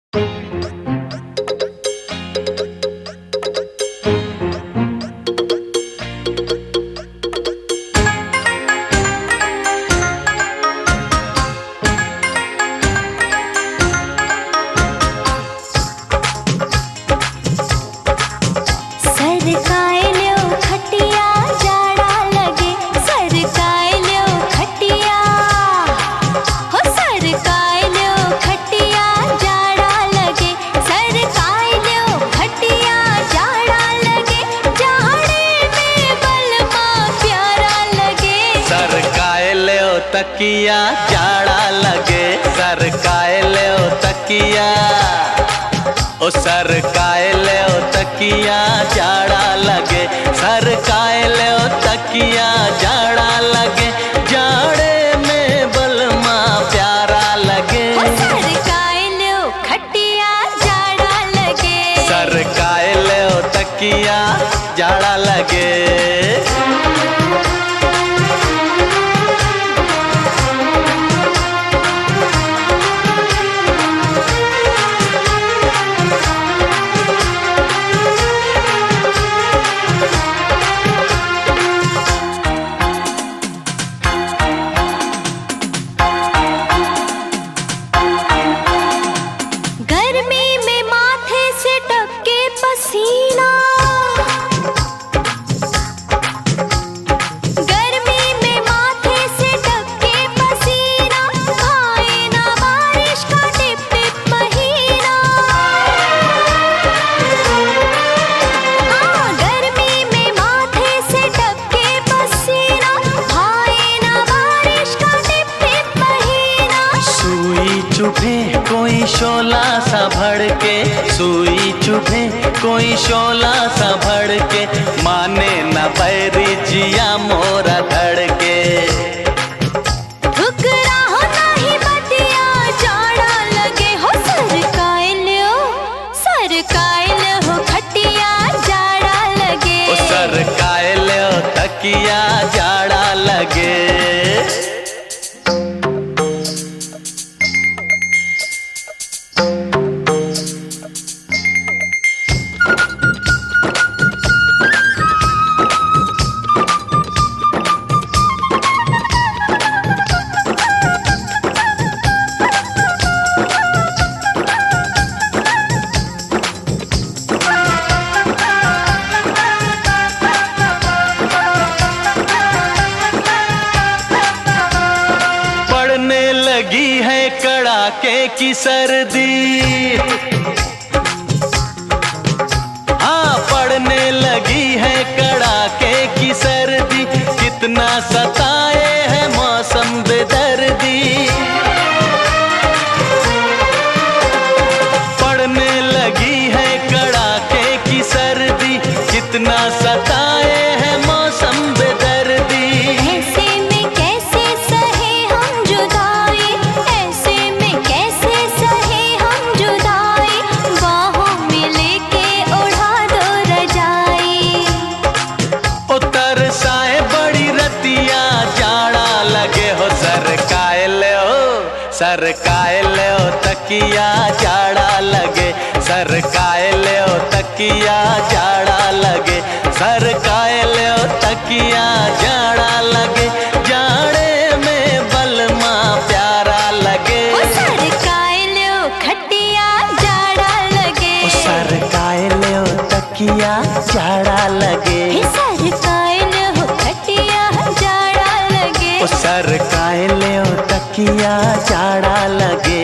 तकिया जाड़ा लगे सरकाए ले ओ तकिया, ओ सरकाए ले ओ तकिया जाड़ा लगे, सरकाए ले ओ तकिया जाड़ा लगे, जाड़े में बलमा प्यारा लगे। सरकाए ले ओ खटिया जाड़ा लगे, सरकाए ले ओ तकिया जाड़ा लगे। कोई शोला सा भड़के, सुई चुभे कोई शोला सा भड़के, माने न बैरी जिया मोरा धड़के। ठुकरा हो नाही बतिया जाड़ा लगे, हो सरकाए ले हो खटिया जाड़ा लगे, ओ सरकाए ले ओ तकिया जाड़ा लगे। लगी है कड़ाके की सर्दी, हाँ पड़ने लगी है कड़ाके की सर्दी, कितना सताए है मौसम बेदर्दी। पड़ने लगी है कड़ाके की सर्दी, कितना सताए है मौसम बेदर्दी। सरकाए ले ओ तकिया जाड़ा लगे, सरकाए ले ओ तकिया जाड़ा लगे, सरकाए ले ओ तकिया जाड़ा लगे, जाड़े में बलमा प्यारा लगे। ओ सरकाए ले ओ खटिया जाड़ा लगे, ओ सरकाए ले ओ तकिया जाड़ा लगे, सरकाए ले ओ खटिया जाड़ा लगे, ओ सरकाए ले ओ तकिया जाड़ा लगे।